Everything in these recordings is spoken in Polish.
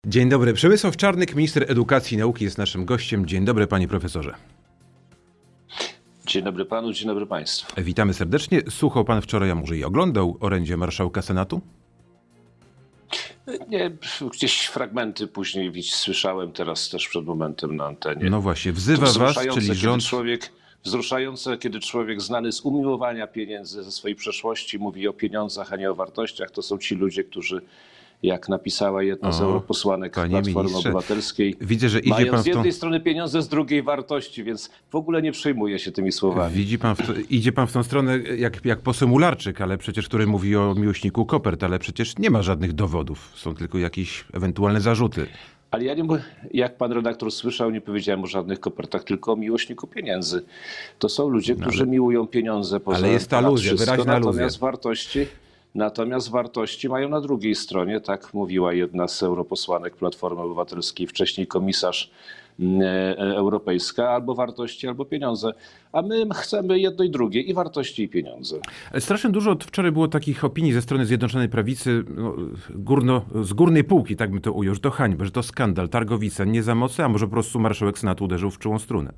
Dzień dobry. Przemysław Czarnek, minister edukacji i nauki jest naszym gościem. Dzień dobry, panie profesorze. Dzień dobry panu, dzień dobry państwu. Witamy serdecznie. Słuchał pan wczoraj, a może i oglądał orędzie marszałka Senatu? Nie, gdzieś fragmenty później słyszałem, teraz też przed momentem na antenie. No właśnie, wzywa was, czyli rząd... Wzruszające, kiedy człowiek znany z umiłowania pieniędzy ze swojej przeszłości mówi o pieniądzach, a nie o wartościach. To są ci ludzie, którzy, jak napisała jedna z europosłanek Platformy Obywatelskiej, widzę, że idzie mają pan z jednej strony pieniądze, z drugiej wartości, więc w ogóle nie przejmuje się tymi słowami. Widzi pan, idzie pan w tą stronę jak poseł Mularczyk, ale przecież, który mówi o miłośniku kopert, ale przecież nie ma żadnych dowodów, są tylko jakieś ewentualne zarzuty. Ale ja nie mówię, jak pan redaktor słyszał, nie powiedziałem o żadnych kopertach, tylko o miłośniku pieniędzy. To są ludzie, którzy miłują pieniądze poza ale jest to aluzja, wyraźna aluzja. Natomiast wartości mają na drugiej stronie, tak mówiła jedna z europosłanek Platformy Obywatelskiej, wcześniej komisarz europejska, albo wartości, albo pieniądze. A my chcemy jedno i drugie, i wartości, i pieniądze. Ale strasznie dużo wczoraj było takich opinii ze strony Zjednoczonej Prawicy, z górnej półki, tak bym to ujął, że to hańba, że to skandal, targowica, nie za mocno, a może po prostu marszałek Senatu uderzył w czułą strunę.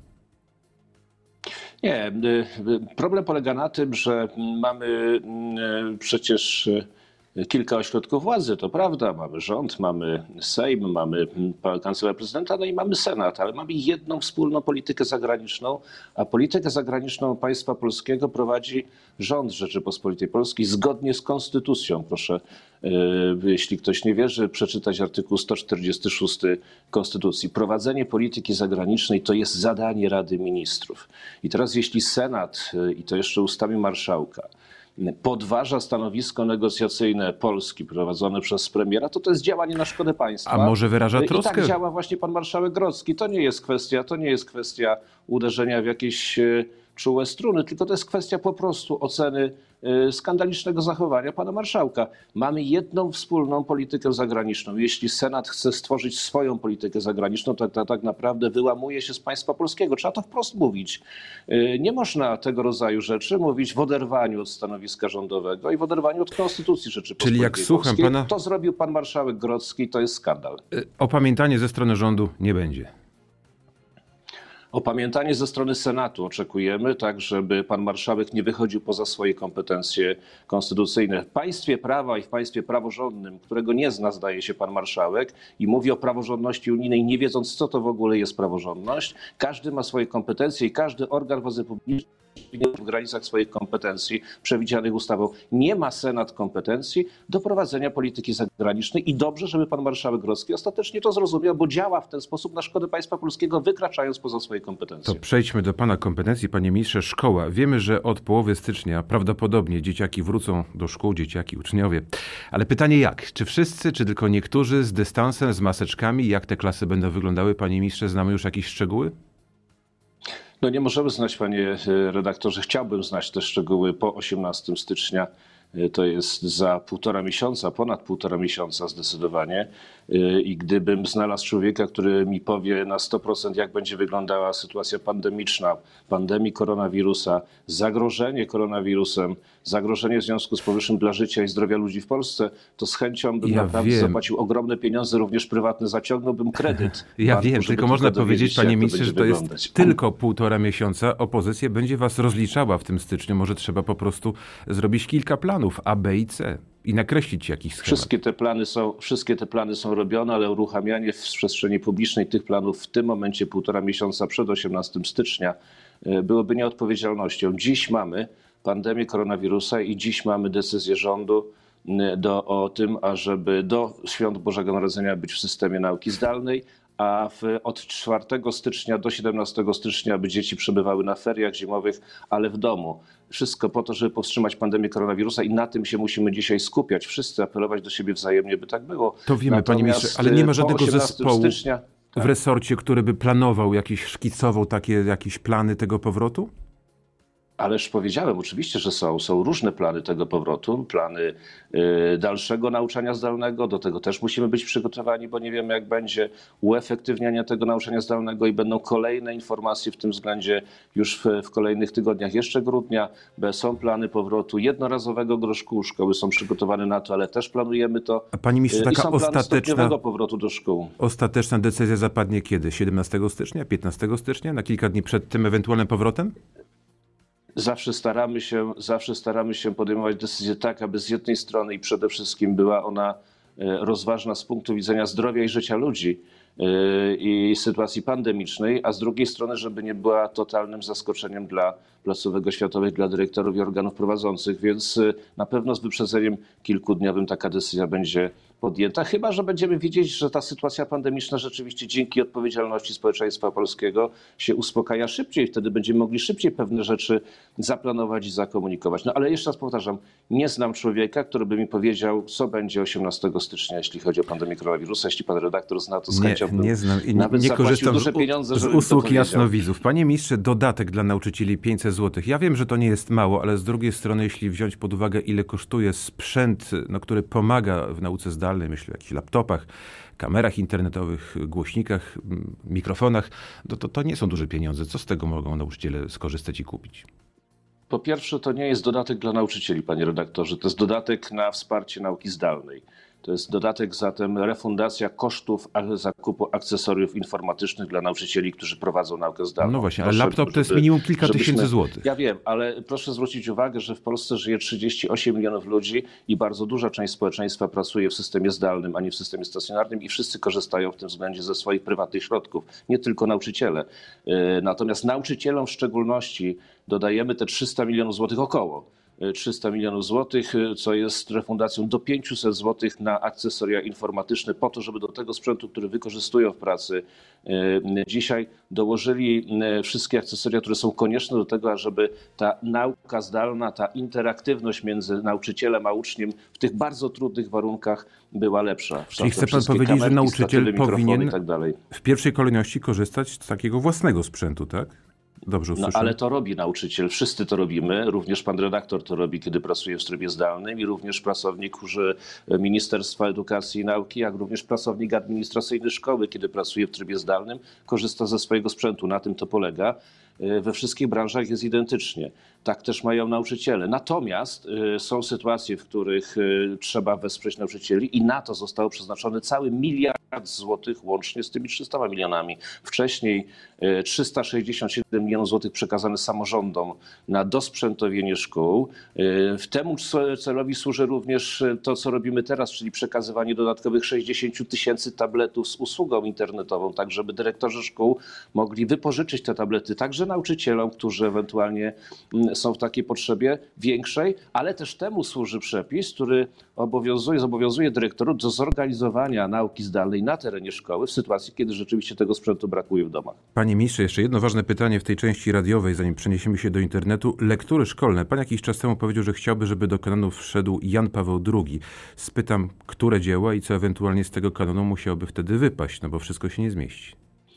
Nie, problem polega na tym, że mamy przecież kilka ośrodków władzy, to prawda, mamy rząd, mamy Sejm, mamy Kancelarię Prezydenta, no i mamy Senat, ale mamy jedną wspólną politykę zagraniczną, a politykę zagraniczną państwa polskiego prowadzi rząd Rzeczypospolitej Polskiej zgodnie z konstytucją. Proszę, jeśli ktoś nie wierzy, przeczytać artykuł 146 Konstytucji. Prowadzenie polityki zagranicznej to jest zadanie Rady Ministrów. I teraz jeśli Senat, i to jeszcze ustami marszałka, podważa stanowisko negocjacyjne Polski prowadzone przez premiera, to jest działanie na szkodę państwa. A może wyraża troskę? I tak działa właśnie pan marszałek Grodzki. To nie jest kwestia uderzenia w jakieś czułe struny, tylko to jest kwestia po prostu oceny skandalicznego zachowania pana marszałka. Mamy jedną wspólną politykę zagraniczną. Jeśli Senat chce stworzyć swoją politykę zagraniczną, to tak naprawdę wyłamuje się z państwa polskiego. Trzeba to wprost mówić. Nie można tego rodzaju rzeczy mówić w oderwaniu od stanowiska rządowego i w oderwaniu od Konstytucji Rzeczypospolitej Czyli jak słucham Polskiej. pana... To zrobił pan marszałek Grodzki, to jest skandal. Opamiętanie ze strony rządu nie będzie. Opamiętanie ze strony Senatu oczekujemy, tak żeby pan marszałek nie wychodził poza swoje kompetencje konstytucyjne. W państwie prawa i w państwie praworządnym, którego nie zna, zdaje się, pan marszałek i mówi o praworządności unijnej, nie wiedząc, co to w ogóle jest praworządność. Każdy ma swoje kompetencje i każdy organ władzy publicznej w granicach swoich kompetencji przewidzianych ustawą. Nie ma Senat kompetencji do prowadzenia polityki zagranicznej i dobrze, żeby pan marszałek Grodzki ostatecznie to zrozumiał, bo działa w ten sposób na szkodę państwa polskiego, wykraczając poza swoje kompetencje. To przejdźmy do pana kompetencji, panie ministrze. Szkoła. Wiemy, że od połowy stycznia prawdopodobnie dzieciaki wrócą do szkół, dzieciaki, uczniowie. Ale pytanie jak? Czy wszyscy, czy tylko niektórzy z dystansem, z maseczkami? Jak te klasy będą wyglądały, panie ministrze? Znamy już jakieś szczegóły? No nie możemy znać, panie redaktorze, chciałbym znać te szczegóły po 18 stycznia. To jest za półtora miesiąca, ponad półtora miesiąca zdecydowanie. I gdybym znalazł człowieka, który mi powie na 100%, jak będzie wyglądała sytuacja pandemiczna, pandemii koronawirusa, zagrożenie koronawirusem, zagrożenie w związku z powyższym dla życia i zdrowia ludzi w Polsce, to z chęcią bym naprawdę zapłacił ogromne pieniądze, również prywatne, zaciągnąłbym kredyt. Ja wiem, tylko można powiedzieć, panie ministrze, że to jest tylko półtora miesiąca. Opozycja będzie was rozliczała w tym styczniu. Może trzeba po prostu zrobić kilka planów A, B i C i nakreślić jakiś schemat. Wszystkie te plany są robione, ale uruchamianie w przestrzeni publicznej tych planów w tym momencie, półtora miesiąca przed 18 stycznia, byłoby nieodpowiedzialnością. Dziś mamy pandemię koronawirusa i dziś mamy decyzję rządu o tym, ażeby do świąt Bożego Narodzenia być w systemie nauki zdalnej, a od 4 stycznia do 17 stycznia, by dzieci przebywały na feriach zimowych, ale w domu. Wszystko po to, żeby powstrzymać pandemię koronawirusa i na tym się musimy dzisiaj skupiać. Wszyscy apelować do siebie wzajemnie, by tak było. To wiemy, panie ministrze, ale nie ma żadnego zespołu w resorcie, który by planował, szkicował takie jakieś plany tego powrotu? Ależ powiedziałem, oczywiście, że są różne plany tego powrotu, plany dalszego nauczania zdalnego, do tego też musimy być przygotowani, bo nie wiemy jak będzie uefektywniania tego nauczania zdalnego i będą kolejne informacje w tym względzie już w kolejnych tygodniach, jeszcze grudnia. Są plany powrotu jednorazowego do szkół, szkoły są przygotowane na to, ale też planujemy to. A panie ministrze, I taka są plany stopniowego powrotu do szkół. Ostateczna decyzja zapadnie kiedy? 17 stycznia, 15 stycznia? Na kilka dni przed tym ewentualnym powrotem? Zawsze staramy się podejmować decyzje tak, aby z jednej strony i przede wszystkim była ona rozważna z punktu widzenia zdrowia i życia ludzi i sytuacji pandemicznej, a z drugiej strony, żeby nie była totalnym zaskoczeniem dla placówek oświatowych, dla dyrektorów i organów prowadzących, więc na pewno z wyprzedzeniem kilkudniowym taka decyzja będzie podjęta, chyba że będziemy wiedzieć, że ta sytuacja pandemiczna rzeczywiście dzięki odpowiedzialności społeczeństwa polskiego się uspokaja szybciej. Wtedy będziemy mogli szybciej pewne rzeczy zaplanować i zakomunikować. No ale jeszcze raz powtarzam, nie znam człowieka, który by mi powiedział, co będzie 18 stycznia, jeśli chodzi o pandemię koronawirusa. Jeśli pan redaktor zna, to z chęcią nie znam i nawet nie korzystam duże pieniądze, z usług jasnowidzów. Panie ministrze, dodatek dla nauczycieli 500 zł. Ja wiem, że to nie jest mało, ale z drugiej strony, jeśli wziąć pod uwagę, ile kosztuje sprzęt, który pomaga w nauce zdalnej, myślę o jakichś laptopach, kamerach internetowych, głośnikach, mikrofonach, to nie są duże pieniądze. Co z tego mogą nauczyciele skorzystać i kupić? Po pierwsze, to nie jest dodatek dla nauczycieli, panie redaktorze. To jest dodatek na wsparcie nauki zdalnej. To jest dodatek zatem refundacja kosztów zakupu akcesoriów informatycznych dla nauczycieli, którzy prowadzą naukę zdalną. No właśnie, ale laptop to jest minimum kilka tysięcy złotych. Ja wiem, ale proszę zwrócić uwagę, że w Polsce żyje 38 milionów ludzi i bardzo duża część społeczeństwa pracuje w systemie zdalnym, a nie w systemie stacjonarnym i wszyscy korzystają w tym względzie ze swoich prywatnych środków, nie tylko nauczyciele. Natomiast nauczycielom w szczególności dodajemy te 300 milionów złotych około. 300 milionów złotych, co jest refundacją do 500 złotych na akcesoria informatyczne po to, żeby do tego sprzętu, który wykorzystują w pracy dzisiaj, dołożyli wszystkie akcesoria, które są konieczne do tego, żeby ta nauka zdalna, ta interaktywność między nauczycielem a uczniem w tych bardzo trudnych warunkach była lepsza. Czyli chce pan powiedzieć, że nauczyciel powinien tak w pierwszej kolejności korzystać z takiego własnego sprzętu, tak? Dobrze usłyszałem. No ale to robi nauczyciel, wszyscy to robimy, również pan redaktor to robi, kiedy pracuje w trybie zdalnym i również pracownik Ministerstwa Edukacji i Nauki, jak również pracownik administracyjny szkoły, kiedy pracuje w trybie zdalnym, korzysta ze swojego sprzętu. Na tym to polega. We wszystkich branżach jest identycznie. Tak też mają nauczyciele. Natomiast są sytuacje, w których trzeba wesprzeć nauczycieli i na to został przeznaczony cały 1 miliard złotych łącznie z tymi 300 milionami. Wcześniej 367 milionów złotych przekazane samorządom na dosprzętowienie szkół. W temu celowi służy również to, co robimy teraz, czyli przekazywanie dodatkowych 60 000 tabletów z usługą internetową, tak żeby dyrektorzy szkół mogli wypożyczyć te tablety także nauczycielom, którzy ewentualnie są w takiej potrzebie większej, ale też temu służy przepis, który zobowiązuje dyrektorów do zorganizowania nauki zdalnej na terenie szkoły w sytuacji, kiedy rzeczywiście tego sprzętu brakuje w domach. Panie ministrze, jeszcze jedno ważne pytanie w tej części radiowej, zanim przeniesiemy się do internetu. Lektury szkolne. Pan jakiś czas temu powiedział, że chciałby, żeby do kanonu wszedł Jan Paweł II. Spytam, które dzieła i co ewentualnie z tego kanonu musiałoby wtedy wypaść, no bo wszystko się nie zmieści.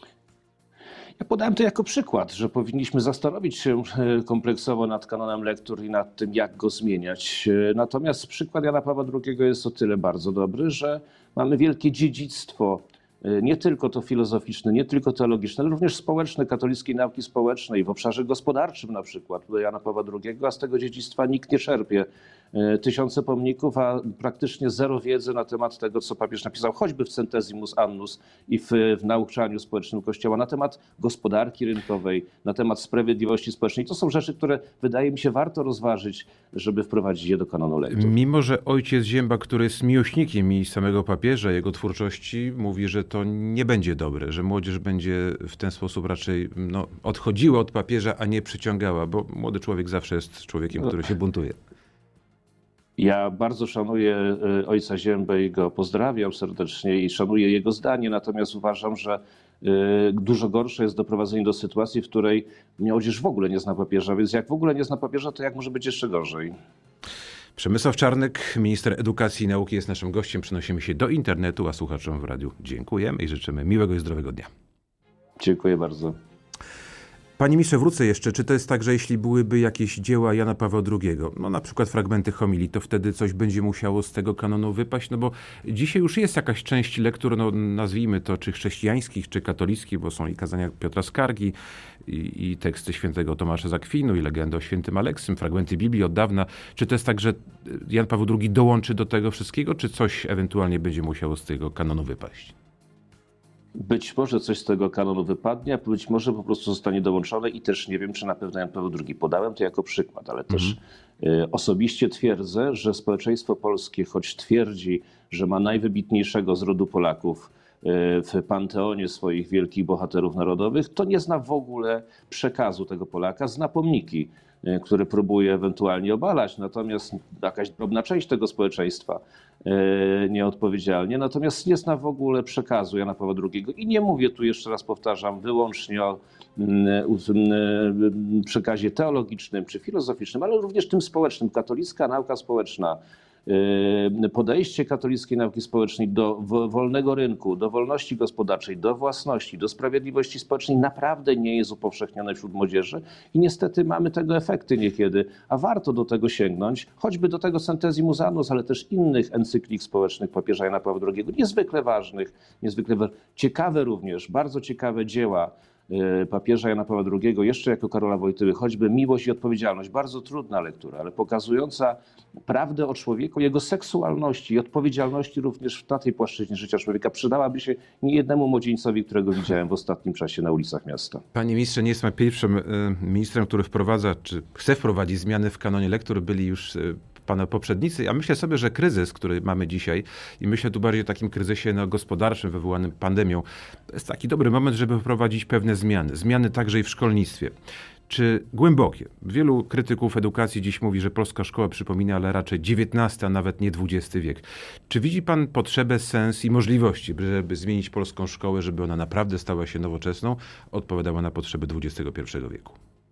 Ja podałem to jako przykład, że powinniśmy zastanowić się kompleksowo nad kanonem lektur i nad tym, jak go zmieniać. Natomiast przykład Jana Pawła II jest o tyle bardzo dobry, że mamy wielkie dziedzictwo, nie tylko to filozoficzne, nie tylko teologiczne, ale również społeczne, katolickiej nauki społecznej, w obszarze gospodarczym na przykład, do Jana Pawła II, a z tego dziedzictwa nikt nie czerpie. Tysiące pomników, a praktycznie zero wiedzy na temat tego, co papież napisał, choćby w Centesimus Annus i w nauczaniu społecznym Kościoła, na temat gospodarki rynkowej, na temat sprawiedliwości społecznej. To są rzeczy, które wydaje mi się warto rozważyć, żeby wprowadzić je do kanonu lektur. Mimo że ojciec Zięba, który jest miłośnikiem i samego papieża, jego twórczości, mówi, że to nie będzie dobre, że młodzież będzie w ten sposób raczej odchodziła od papieża, a nie przyciągała, bo młody człowiek zawsze jest człowiekiem, który się buntuje. Ja bardzo szanuję ojca Ziębę i go pozdrawiam serdecznie i szanuję jego zdanie, natomiast uważam, że dużo gorsze jest doprowadzenie do sytuacji, w której młodzież w ogóle nie zna papieża, więc jak w ogóle nie zna papieża, to jak może być jeszcze gorzej? Przemysław Czarnek, minister edukacji i nauki, jest naszym gościem. Przenosimy się do internetu, a słuchaczom w radiu dziękujemy i życzymy miłego i zdrowego dnia. Dziękuję bardzo. Panie ministrze, wrócę jeszcze. Czy to jest tak, że jeśli byłyby jakieś dzieła Jana Pawła II, no na przykład fragmenty homilii, to wtedy coś będzie musiało z tego kanonu wypaść? No bo dzisiaj już jest jakaś część lektur, no nazwijmy to, czy chrześcijańskich, czy katolickich, bo są i kazania Piotra Skargi, i teksty świętego Tomasza z Akwinu, i legendy o świętym Aleksym, fragmenty Biblii od dawna. Czy to jest tak, że Jan Paweł II dołączy do tego wszystkiego, czy coś ewentualnie będzie musiało z tego kanonu wypaść? Być może coś z tego kanonu wypadnie, a być może po prostu zostanie dołączone i też nie wiem, czy na pewno Jan Paweł II. Podałem to jako przykład, ale też osobiście twierdzę, że społeczeństwo polskie, choć twierdzi, że ma najwybitniejszego z rodu Polaków w panteonie swoich wielkich bohaterów narodowych, to nie zna w ogóle przekazu tego Polaka, zna pomniki, które próbuje ewentualnie obalać, natomiast jakaś drobna część tego społeczeństwa nieodpowiedzialnie, natomiast nie zna w ogóle przekazu Jana Pawła II. I nie mówię tu, jeszcze raz powtarzam, wyłącznie o przekazie teologicznym czy filozoficznym, ale również tym społecznym. Katolicka nauka społeczna, podejście katolickiej nauki społecznej do wolnego rynku, do wolności gospodarczej, do własności, do sprawiedliwości społecznej naprawdę nie jest upowszechnione wśród młodzieży i niestety mamy tego efekty niekiedy, a warto do tego sięgnąć, choćby do tego Synthesii Musanus, ale też innych encyklik społecznych papieża Jana Pawła II, niezwykle ważnych, ciekawe również, bardzo ciekawe dzieła papieża Jana Pawła II, jeszcze jako Karola Wojtyły, choćby Miłość i odpowiedzialność. Bardzo trudna lektura, ale pokazująca prawdę o człowieku, jego seksualności i odpowiedzialności również na tej płaszczyźnie życia człowieka. Przydałaby się niejednemu młodzieńcowi, którego widziałem w ostatnim czasie na ulicach miasta. Panie ministrze, nie jest pan pierwszym ministrem, który wprowadza, czy chce wprowadzić zmiany w kanonie lektur. Byli już pana poprzednicy. Ja myślę sobie, że kryzys, który mamy dzisiaj, i myślę tu bardziej o takim kryzysie gospodarczym wywołanym pandemią, to jest taki dobry moment, żeby wprowadzić pewne zmiany. Zmiany także i w szkolnictwie. Czy głębokie? Wielu krytyków edukacji dziś mówi, że polska szkoła przypomina, ale raczej XIX, a nawet nie XX wiek. Czy widzi pan potrzebę, sens i możliwości, żeby zmienić polską szkołę, żeby ona naprawdę stała się nowoczesną, odpowiadała na potrzeby XXI wieku?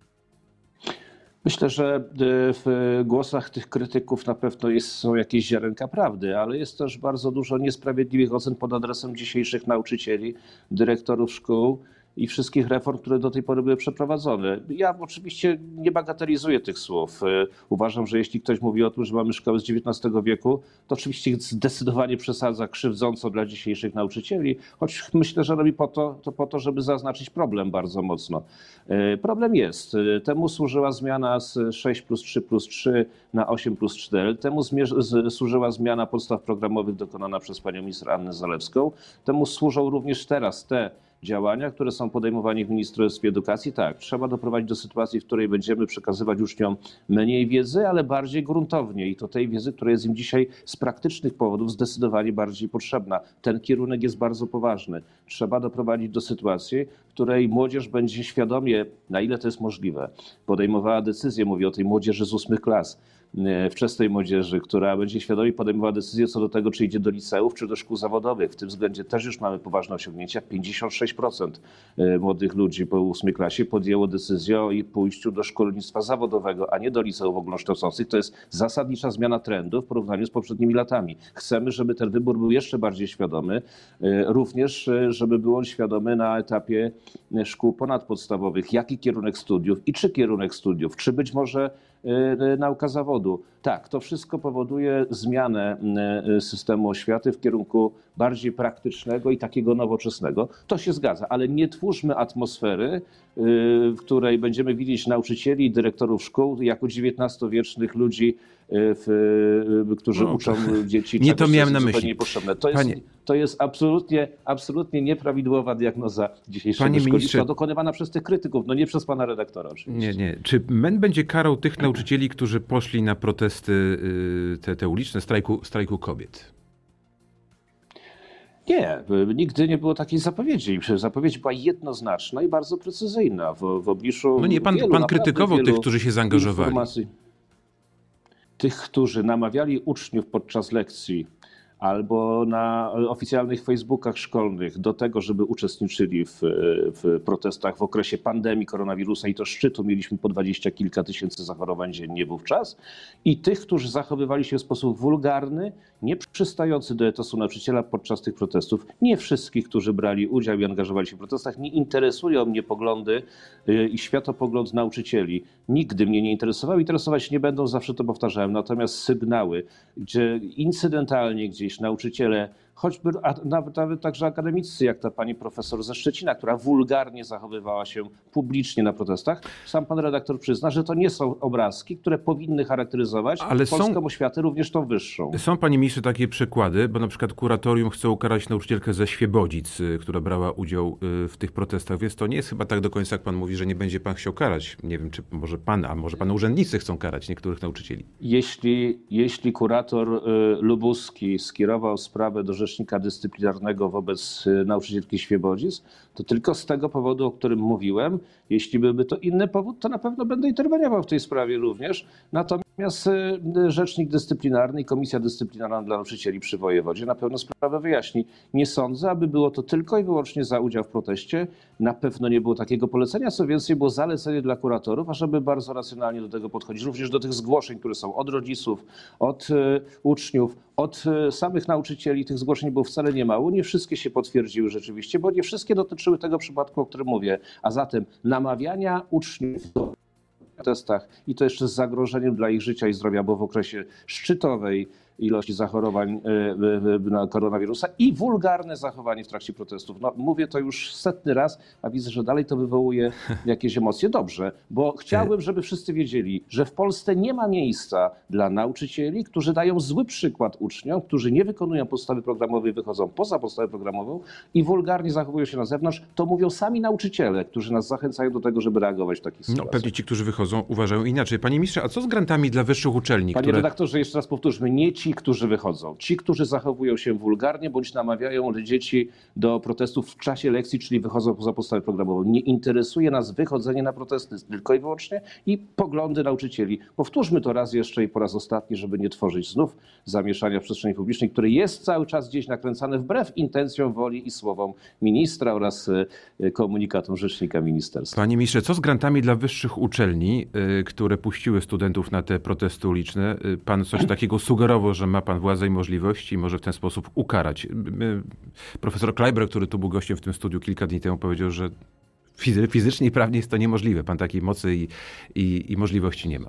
Myślę, że w głosach tych krytyków na pewno są jakieś ziarenka prawdy, ale jest też bardzo dużo niesprawiedliwych ocen pod adresem dzisiejszych nauczycieli, dyrektorów szkół i wszystkich reform, które do tej pory były przeprowadzone. Ja oczywiście nie bagatelizuję tych słów. Uważam, że jeśli ktoś mówi o tym, że mamy szkołę z XIX wieku, to oczywiście zdecydowanie przesadza krzywdząco dla dzisiejszych nauczycieli, choć myślę, że robi po to, żeby zaznaczyć problem bardzo mocno. Problem jest. Temu służyła zmiana z 6+3+3 na 8+4. Temu służyła zmiana podstaw programowych dokonana przez panią minister Annę Zalewską. Temu służą również teraz te działania, które są podejmowane w Ministerstwie Edukacji. Tak, trzeba doprowadzić do sytuacji, w której będziemy przekazywać uczniom mniej wiedzy, ale bardziej gruntownie i to tej wiedzy, która jest im dzisiaj z praktycznych powodów zdecydowanie bardziej potrzebna. Ten kierunek jest bardzo poważny. Trzeba doprowadzić do sytuacji, w której młodzież będzie świadomie, na ile to jest możliwe, podejmowała decyzję, mówię o tej młodzieży z 8 klas, wczesnej młodzieży, która będzie świadomie podejmowała decyzję co do tego, czy idzie do liceów, czy do szkół zawodowych. W tym względzie też już mamy poważne osiągnięcia. 56% młodych ludzi po 8 klasie podjęło decyzję o pójściu do szkolnictwa zawodowego, a nie do liceów ogólnokształcących. To jest zasadnicza zmiana trendu w porównaniu z poprzednimi latami. Chcemy, żeby ten wybór był jeszcze bardziej świadomy, również żeby był on świadomy na etapie szkół ponadpodstawowych, jaki kierunek studiów i czy kierunek studiów, czy być może nauka zawodu. Tak, to wszystko powoduje zmianę systemu oświaty w kierunku bardziej praktycznego i takiego nowoczesnego. To się zgadza, ale nie twórzmy atmosfery, w której będziemy widzieć nauczycieli i dyrektorów szkół jako XIX-wiecznych ludzi, którzy uczą dzieci nie czegoś, to miałem co na jest myśli. zupełnie niepotrzebne. To jest absolutnie nieprawidłowa diagnoza dzisiejszego szkolnictwa, dokonywana przez tych krytyków, no nie przez pana redaktora oczywiście. Nie. Czy MEN będzie karał tych nauczycieli, którzy poszli na protesty te uliczne, strajku kobiet? Nie, nigdy nie było takiej zapowiedzi. Zapowiedź była jednoznaczna i bardzo precyzyjna w obliczu No nie, pan krytykował tych, którzy się zaangażowali. Tych, którzy namawiali uczniów podczas lekcji albo na oficjalnych Facebookach szkolnych do tego, żeby uczestniczyli w protestach w okresie pandemii koronawirusa i to szczytu mieliśmy po 20 kilka tysięcy zachorowań dziennie wówczas, i tych, którzy zachowywali się w sposób wulgarny, nie przystający do etosu nauczyciela podczas tych protestów. Nie wszystkich, którzy brali udział i angażowali się w protestach. Nie interesują mnie poglądy i światopogląd nauczycieli. Nigdy mnie nie interesowały, interesować nie będą, zawsze to powtarzałem. Natomiast sygnały, że incydentalnie gdzieś nauczyciele, choćby nawet także akademiccy, jak ta pani profesor ze Szczecina, która wulgarnie zachowywała się publicznie na protestach, sam pan redaktor przyzna, że to nie są obrazki, które powinny charakteryzować polską oświatę, również tą wyższą. Są, panie ministrze, takie przykłady, bo na przykład kuratorium chce ukarać nauczycielkę ze Świebodzic, która brała udział w tych protestach, więc to nie jest chyba tak do końca, jak pan mówi, że nie będzie pan chciał karać. Nie wiem, czy może pan, a może pan urzędnicy chcą karać niektórych nauczycieli. Jeśli kurator lubuski skierował sprawę do rzecznika dyscyplinarnego wobec nauczycielki Świebodzic, to tylko z tego powodu, o którym mówiłem. Jeśli byłby to inny powód, to na pewno będę interweniował w tej sprawie również. Natomiast rzecznik dyscyplinarny i komisja dyscyplinarna dla nauczycieli przy wojewodzie na pewno sprawę wyjaśni. Nie sądzę, aby było to tylko i wyłącznie za udział w proteście. Na pewno nie było takiego polecenia, co więcej było zalecenie dla kuratorów, ażeby bardzo racjonalnie do tego podchodzić. Również do tych zgłoszeń, które są od rodziców, od uczniów, od samych nauczycieli. Tych zgłoszeń było wcale nie mało. Nie wszystkie się potwierdziły rzeczywiście, bo nie wszystkie dotyczyły tego przypadku, o którym mówię. A zatem namawiania uczniów do protestach i to jeszcze z zagrożeniem dla ich życia i zdrowia, bo w okresie szczytowej ilości zachorowań na koronawirusa i wulgarne zachowanie w trakcie protestów. No, mówię to już setny raz, a widzę, że dalej to wywołuje jakieś emocje. Dobrze, bo chciałbym, żeby wszyscy wiedzieli, że w Polsce nie ma miejsca dla nauczycieli, którzy dają zły przykład uczniom, którzy nie wykonują podstawy programowej, wychodzą poza podstawę programową i wulgarnie zachowują się na zewnątrz. To mówią sami nauczyciele, którzy nas zachęcają do tego, żeby reagować w takich sytuacjach. No, pewnie ci, którzy wychodzą, uważają inaczej. Panie ministrze, a co z grantami dla wyższych uczelni? Panie redaktorze, jeszcze raz powtórzmy, nie ci, którzy wychodzą. Ci, którzy zachowują się wulgarnie bądź namawiają dzieci do protestów w czasie lekcji, czyli wychodzą poza podstawę programową. Nie interesuje nas wychodzenie na protesty tylko i wyłącznie i poglądy nauczycieli. Powtórzmy to raz jeszcze i po raz ostatni, żeby nie tworzyć znów zamieszania w przestrzeni publicznej, które jest cały czas gdzieś nakręcane wbrew intencjom, woli i słowom ministra oraz komunikatom rzecznika ministerstwa. Panie ministrze, co z grantami dla wyższych uczelni, które puściły studentów na te protesty uliczne? Pan coś takiego sugerował, że ma pan władzę i możliwości i może w ten sposób ukarać. Profesor Kleiber, który tu był gościem w tym studiu kilka dni temu, powiedział, że fizycznie i prawnie jest to niemożliwe. Pan takiej mocy i możliwości nie ma.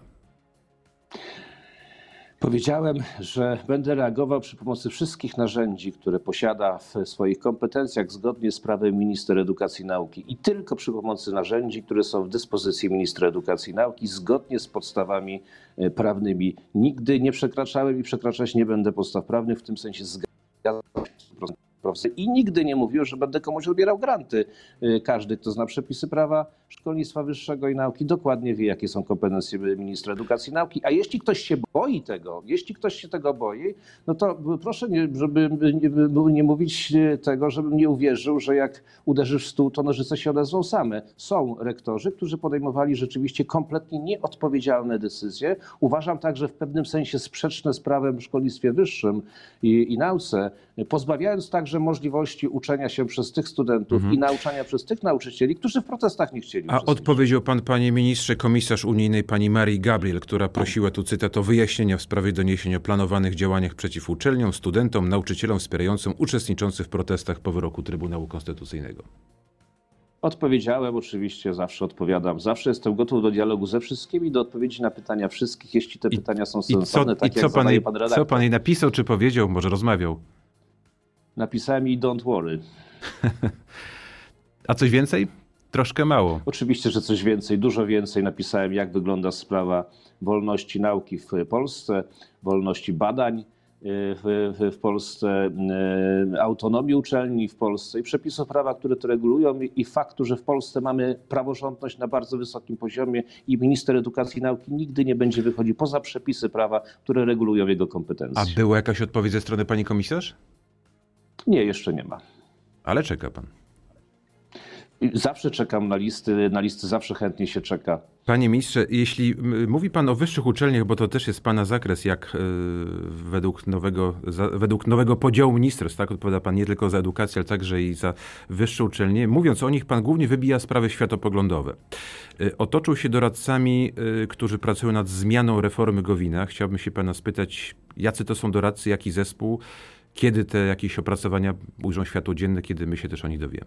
Powiedziałem, że będę reagował przy pomocy wszystkich narzędzi, które posiada w swoich kompetencjach zgodnie z prawem minister edukacji i nauki i tylko przy pomocy narzędzi, które są w dyspozycji ministra edukacji i nauki zgodnie z podstawami prawnymi. Nigdy nie przekraczałem i przekraczać nie będę podstaw prawnych, w tym sensie zgadzam się i nigdy nie mówiłem, że będę komuś odbierał granty. Każdy, kto zna przepisy prawa szkolnictwa wyższego i nauki, dokładnie wie, jakie są kompetencje ministra edukacji i nauki. A jeśli ktoś się boi tego, no to proszę, żeby nie mówić tego, żebym nie uwierzył, że jak uderzysz w stół, to nożyce się odezwą same. Są rektorzy, którzy podejmowali rzeczywiście kompletnie nieodpowiedzialne decyzje. Uważam także w pewnym sensie sprzeczne z prawem w szkolnictwie wyższym i nauce, pozbawiając także możliwości uczenia się przez tych studentów i nauczania przez tych nauczycieli, którzy w protestach nie chcieli uczestniczyć. A odpowiedział pan, panie ministrze, komisarz unijnej pani Marii Gabriel, która prosiła, tu cytat, o wyjaśnienia w sprawie doniesień o planowanych działaniach przeciw uczelniom, studentom, nauczycielom wspierającym uczestniczących w protestach po wyroku Trybunału Konstytucyjnego. Odpowiedziałem, oczywiście zawsze odpowiadam. Zawsze jestem gotów do dialogu ze wszystkimi, do odpowiedzi na pytania wszystkich, jeśli te pytania są sensowne, tak jak zadaje pan redaktor. Co pan jej napisał, czy powiedział, może rozmawiał? Napisałem jej don't worry. A coś więcej? Troszkę mało. Oczywiście, że coś więcej, dużo więcej. Napisałem, jak wygląda sprawa wolności nauki w Polsce, wolności badań w Polsce, autonomii uczelni w Polsce i przepisów prawa, które to regulują i faktu, że w Polsce mamy praworządność na bardzo wysokim poziomie i minister edukacji i nauki nigdy nie będzie wychodził poza przepisy prawa, które regulują jego kompetencje. A była jakaś odpowiedź ze strony pani komisarz? Nie, jeszcze nie ma. Ale czeka pan. Zawsze czekam na listy zawsze chętnie się czeka. Panie ministrze, jeśli mówi pan o wyższych uczelniach, bo to też jest pana zakres, jak według nowego podziału ministerstw, tak? Odpowiada pan nie tylko za edukację, ale także i za wyższe uczelnie. Mówiąc o nich, pan głównie wybija sprawy światopoglądowe. Otoczył się doradcami, którzy pracują nad zmianą reformy Gowina. Chciałbym się pana spytać, jacy to są doradcy, jaki zespół, kiedy te jakieś opracowania ujrzą światło dzienne, kiedy my się też o nich dowiemy?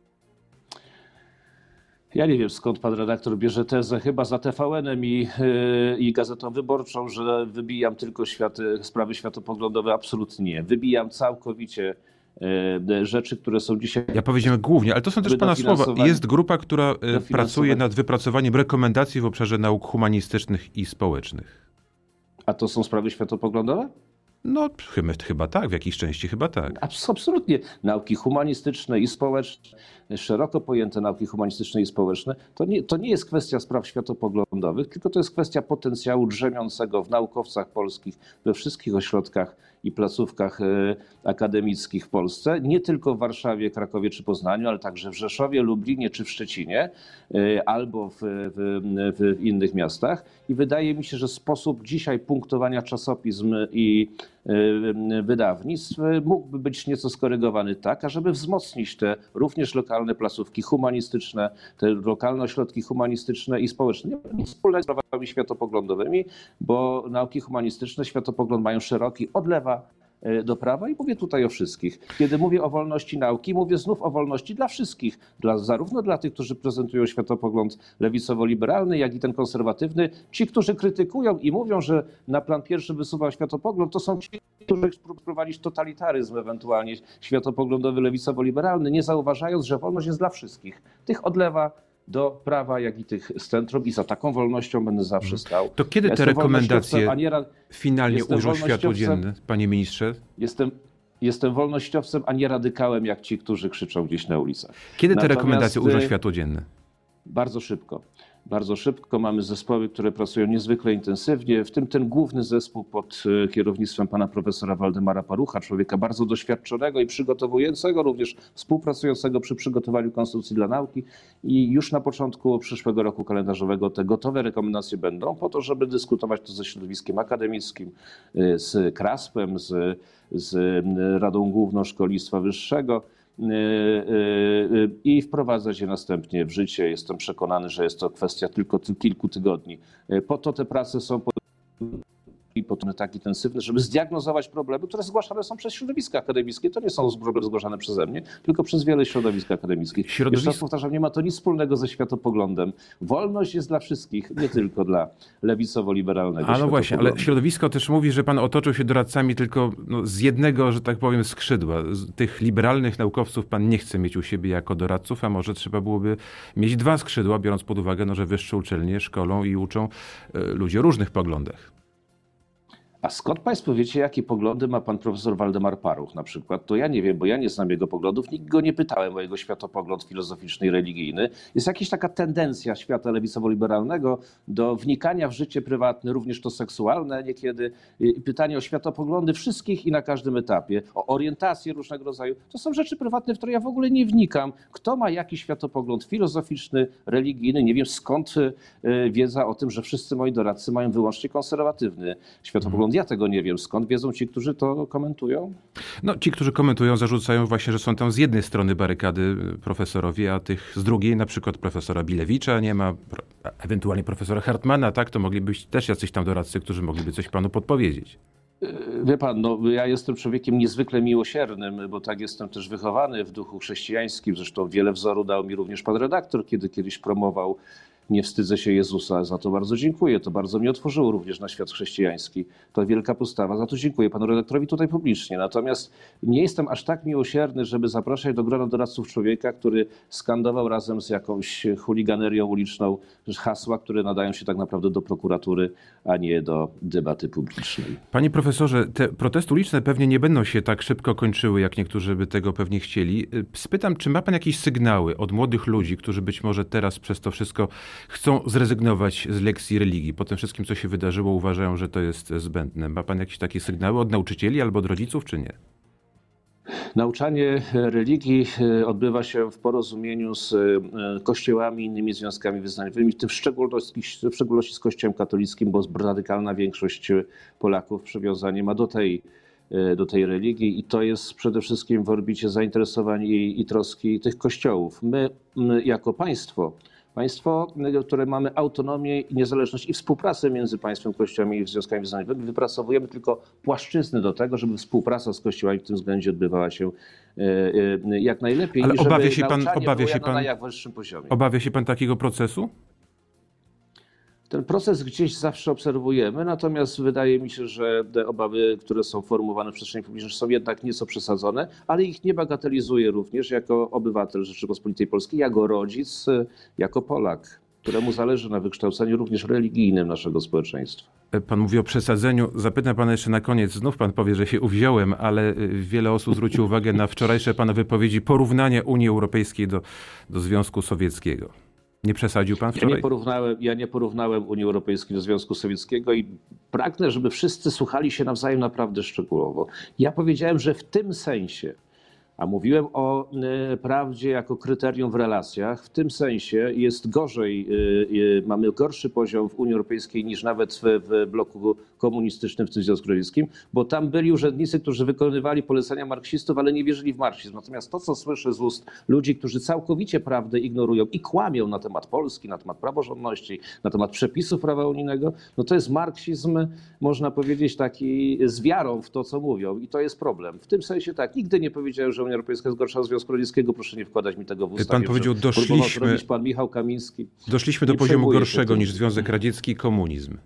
Ja nie wiem, skąd pan redaktor bierze tezę, chyba za TVN-em i Gazetą Wyborczą, że wybijam tylko sprawy światopoglądowe. Absolutnie nie. Wybijam całkowicie rzeczy, które są dzisiaj... Ja powiedziałem głównie, ale to są też pana słowa. Jest grupa, która pracuje nad wypracowaniem rekomendacji w obszarze nauk humanistycznych i społecznych. A to są sprawy światopoglądowe? No chyba tak, w jakiejś części chyba tak. Absolutnie. Nauki humanistyczne i społeczne, szeroko pojęte nauki humanistyczne i społeczne, to nie jest kwestia spraw światopoglądowych, tylko to jest kwestia potencjału drzemiącego w naukowcach polskich, we wszystkich ośrodkach i placówkach akademickich w Polsce, nie tylko w Warszawie, Krakowie czy Poznaniu, ale także w Rzeszowie, Lublinie czy w Szczecinie, albo w innych miastach. I wydaje mi się, że sposób dzisiaj punktowania czasopism i wydawnictw mógłby być nieco skorygowany tak, ażeby wzmocnić te również lokalne placówki humanistyczne, te lokalne ośrodki humanistyczne i społeczne. Nie ma nic wspólnego z sprawami światopoglądowymi, bo nauki humanistyczne, światopogląd mają szeroki, od lewa do prawa i mówię tutaj o wszystkich. Kiedy mówię o wolności nauki, mówię znów o wolności dla wszystkich, zarówno dla tych, którzy prezentują światopogląd lewicowo-liberalny, jak i ten konserwatywny. Ci, którzy krytykują i mówią, że na plan pierwszy wysuwa światopogląd, to są ci, którzy chcą prowadzić totalitaryzm, ewentualnie światopoglądowy, lewicowo-liberalny, nie zauważając, że wolność jest dla wszystkich. Tych od lewa do prawa, jak i tych z centrum i za taką wolnością będę zawsze stał. To kiedy te rekomendacje finalnie ujrzą światło dzienne, panie ministrze? Jestem wolnościowcem, a nie radykałem, jak ci, którzy krzyczą gdzieś na ulicach. Kiedy te rekomendacje ujrzą światło dzienne? Bardzo szybko. Bardzo szybko. Mamy zespoły, które pracują niezwykle intensywnie, w tym ten główny zespół pod kierownictwem pana profesora Waldemara Parucha, człowieka bardzo doświadczonego i przygotowującego, również współpracującego przy przygotowaniu Konstytucji dla Nauki. I już na początku przyszłego roku kalendarzowego te gotowe rekomendacje będą po to, żeby dyskutować to ze środowiskiem akademickim, z KRASP-em, z Radą Główną Szkolnictwa Wyższego i wprowadzać je następnie w życie. Jestem przekonany, że jest to kwestia tylko kilku tygodni. Po to te prace są i potem tak intensywne, żeby zdiagnozować problemy, które zgłaszane są przez środowiska akademickie. To nie są problemy zgłaszane przeze mnie, tylko przez wiele środowisk akademickich. Jeszcze raz powtarzam, nie ma to nic wspólnego ze światopoglądem. Wolność jest dla wszystkich, nie tylko dla lewicowo-liberalnego. Ale właśnie, ale środowisko też mówi, że pan otoczył się doradcami tylko z jednego, że tak powiem, skrzydła. Tych liberalnych naukowców pan nie chce mieć u siebie jako doradców, a może trzeba byłoby mieć dwa skrzydła, biorąc pod uwagę, że wyższe uczelnie szkolą i uczą ludzi o różnych poglądach. A skąd państwo wiecie, jakie poglądy ma pan profesor Waldemar Paruch na przykład? To ja nie wiem, bo ja nie znam jego poglądów, nikt go nie pytałem o jego światopogląd filozoficzny i religijny. Jest jakaś taka tendencja świata lewicowo-liberalnego do wnikania w życie prywatne, również to seksualne niekiedy. Pytanie o światopoglądy wszystkich i na każdym etapie, o orientację różnego rodzaju. To są rzeczy prywatne, w które ja w ogóle nie wnikam. Kto ma jaki światopogląd filozoficzny, religijny? Nie wiem, skąd wiedza o tym, że wszyscy moi doradcy mają wyłącznie konserwatywny światopogląd. Ja tego nie wiem. Skąd wiedzą ci, którzy to komentują? No, ci, którzy komentują, zarzucają właśnie, że są tam z jednej strony barykady profesorowie, a tych z drugiej, na przykład profesora Bilewicza nie ma, ewentualnie profesora Hartmana, tak? To mogliby być też jacyś tam doradcy, którzy mogliby coś panu podpowiedzieć. Wie pan, ja jestem człowiekiem niezwykle miłosiernym, bo tak jestem też wychowany w duchu chrześcijańskim. Zresztą wiele wzoru dał mi również pan redaktor, kiedy kiedyś promował Nie wstydzę się Jezusa, za to bardzo dziękuję. To bardzo mnie otworzyło również na świat chrześcijański. To wielka postawa, za to dziękuję panu redaktorowi tutaj publicznie. Natomiast nie jestem aż tak miłosierny, żeby zapraszać do grona doradców człowieka, który skandował razem z jakąś chuliganerią uliczną hasła, które nadają się tak naprawdę do prokuratury, a nie do debaty publicznej. Panie profesorze, te protesty uliczne pewnie nie będą się tak szybko kończyły, jak niektórzy by tego pewnie chcieli. Spytam, czy ma pan jakieś sygnały od młodych ludzi, którzy być może teraz przez to wszystko chcą zrezygnować z lekcji religii. Po tym wszystkim, co się wydarzyło, uważają, że to jest zbędne. Ma pan jakieś takie sygnały od nauczycieli albo od rodziców, czy nie? Nauczanie religii odbywa się w porozumieniu z kościołami i innymi związkami wyznaniowymi, w tym w szczególności z Kościołem katolickim, bo radykalna większość Polaków przywiązanie ma do tej religii i to jest przede wszystkim w orbicie zainteresowań i troski tych kościołów. My jako państwo, które mamy autonomię i niezależność i współpracę między państwem, kościołami i związkami wyznaniowymi, wypracowujemy tylko płaszczyzny do tego, żeby współpraca z kościołami w tym względzie odbywała się jak najlepiej. Ale i żeby obawia się pan na jak wyższym poziomie. Obawia się pan takiego procesu? Ten proces gdzieś zawsze obserwujemy, natomiast wydaje mi się, że te obawy, które są formułowane w przestrzeni publicznej, są jednak nieco przesadzone, ale ich nie bagatelizuję również jako obywatel Rzeczypospolitej Polskiej, jako rodzic, jako Polak, któremu zależy na wykształceniu również religijnym naszego społeczeństwa. Pan mówi o przesadzeniu. Zapytam pana jeszcze na koniec. Znów pan powie, że się uwziąłem, ale wiele osób zwróci uwagę na wczorajsze pana wypowiedzi porównania Unii Europejskiej do Związku Sowieckiego. Nie przesadził pan wczoraj? Ja nie porównałem Unii Europejskiej do Związku Sowieckiego i pragnę, żeby wszyscy słuchali się nawzajem naprawdę szczegółowo. Ja powiedziałem, że w tym sensie, a mówiłem o prawdzie jako kryterium w relacjach, w tym sensie jest gorzej, mamy gorszy poziom w Unii Europejskiej niż nawet w bloku komunistycznym, w tym Związku Radzieckim, bo tam byli urzędnicy, którzy wykonywali polecenia marksistów, ale nie wierzyli w marksizm. Natomiast to, co słyszę z ust ludzi, którzy całkowicie prawdę ignorują i kłamią na temat Polski, na temat praworządności, na temat przepisów prawa unijnego, no to jest marksizm, można powiedzieć, taki z wiarą w to, co mówią. I to jest problem. W tym sensie tak, nigdy nie powiedziałem, że Unia Europejska jest gorsza od Związku Radzieckiego. Proszę nie wkładać mi tego w usta. Pan powiedział, pan Michał Kamiński. Doszliśmy do poziomu gorszego niż Związek Radziecki i komunizm.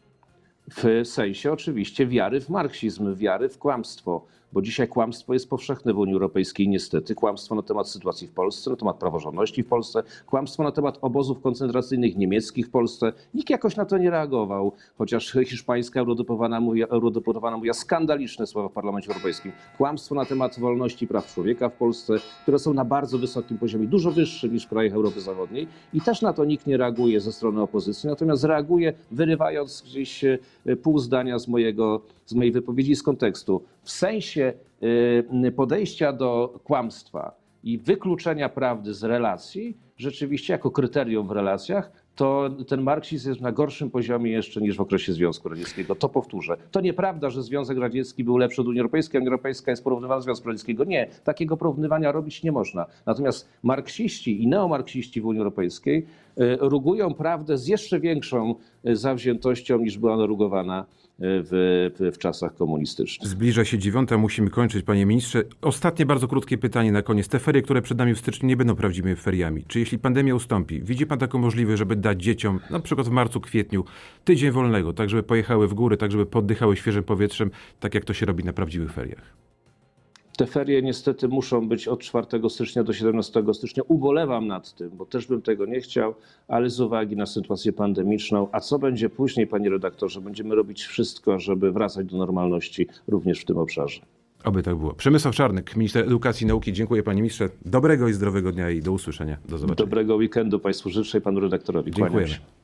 W sensie oczywiście wiary w marksizm, wiary w kłamstwo, bo dzisiaj kłamstwo jest powszechne w Unii Europejskiej niestety. Kłamstwo na temat sytuacji w Polsce, na temat praworządności w Polsce, kłamstwo na temat obozów koncentracyjnych niemieckich w Polsce. Nikt jakoś na to nie reagował, chociaż hiszpańska eurodeputowana mówiła skandaliczne słowa w Parlamencie Europejskim. Kłamstwo na temat wolności i praw człowieka w Polsce, które są na bardzo wysokim poziomie, dużo wyższym niż w krajach Europy Zachodniej i też na to nikt nie reaguje ze strony opozycji, natomiast reaguje wyrywając gdzieś pół zdania z mojej wypowiedzi z kontekstu. W sensie podejścia do kłamstwa i wykluczenia prawdy z relacji, rzeczywiście jako kryterium w relacjach, to ten marksizm jest na gorszym poziomie jeszcze niż w okresie Związku Radzieckiego. To powtórzę. To nieprawda, że Związek Radziecki był lepszy od Unii Europejskiej, a Unia Europejska jest porównywana do Związku Radzieckiego. Nie, takiego porównywania robić nie można. Natomiast marksiści i neomarksiści w Unii Europejskiej rugują prawdę z jeszcze większą zawziętością niż była ona rugowana w czasach komunistycznych. Zbliża się 9, musimy kończyć, panie ministrze. Ostatnie, bardzo krótkie pytanie na koniec. Te ferie, które przed nami w styczniu, nie będą prawdziwymi feriami. Czy jeśli pandemia ustąpi, widzi pan taką możliwość, żeby dać dzieciom, na przykład w marcu, kwietniu, tydzień wolnego, tak żeby pojechały w góry, tak żeby poddychały świeżym powietrzem, tak jak to się robi na prawdziwych feriach? Te ferie niestety muszą być od 4 stycznia do 17 stycznia. Ubolewam nad tym, bo też bym tego nie chciał, ale z uwagi na sytuację pandemiczną. A co będzie później, panie redaktorze? Będziemy robić wszystko, żeby wracać do normalności również w tym obszarze. Oby tak było. Przemysław Czarnek, minister edukacji i nauki. Dziękuję, panie ministrze. Dobrego i zdrowego dnia i do usłyszenia. Do zobaczenia. Dobrego weekendu państwu życzę i panu redaktorowi. Dziękujemy.